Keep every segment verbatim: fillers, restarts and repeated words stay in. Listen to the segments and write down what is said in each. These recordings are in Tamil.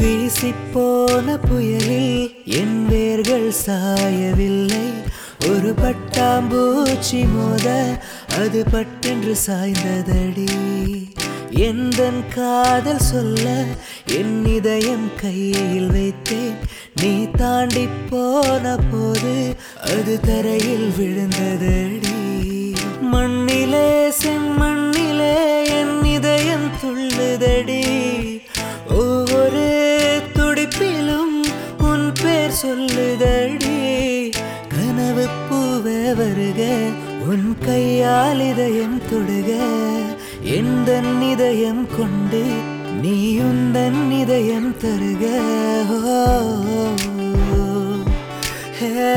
வீசிப்போன புயலில் என் வேர்கள் சாயவில்லை. ஒரு பட்டாம்பூச்சி மோத அது பட்டென்று சாய்ந்ததடி. எந்தன் காதல் சொல்ல என் இதயம் கையில் வைத்தேன். நீ தாண்டி போன போது அது தரையில் விழுந்ததடி. மண்ணிலே செம்மண்ணிலே என் இதயம் துள்ளுதடி. ஒவ்வொரு துடிப்பிலும் உன் பேர் சொல்லுதடி. கனவு பூவே வருக, உன் கையால் இதயம் தொடுக. எந்தன் இதயம் கொண்டு நீ உந்தன் இதயம் தருக. ஹே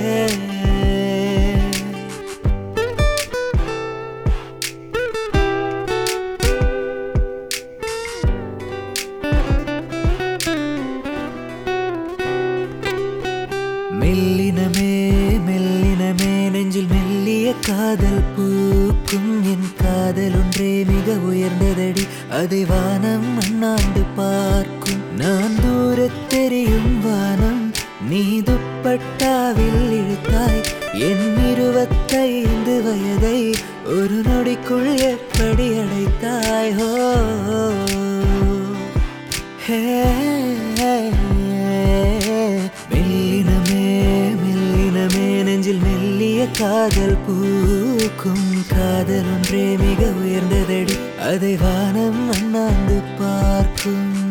மெல்லினமே மெல்லினமே நெஞ்சில் மெல்லிய காதல் பூக்கும். என் காதல் ஒன்றே மிக உயர்ந்ததடி. அதை வானம் அண்ணாண்டு பார்க்கும். நான் தூரத் தெரியும் வானம் நீ துப்பட்டாவில் இழுத்தாய். என் இருபத்தைந்து வயதை ஒரு நொடிக்குள் எப்படி அடைத்தாய்? ஹோ ஹே நெஞ்சில் மெல்லிய காதல் பூக்கும். காதல் ஒன்றே மிக உயர்ந்ததடி. அதை வானம் அண்ணாந்து பார்க்கும்.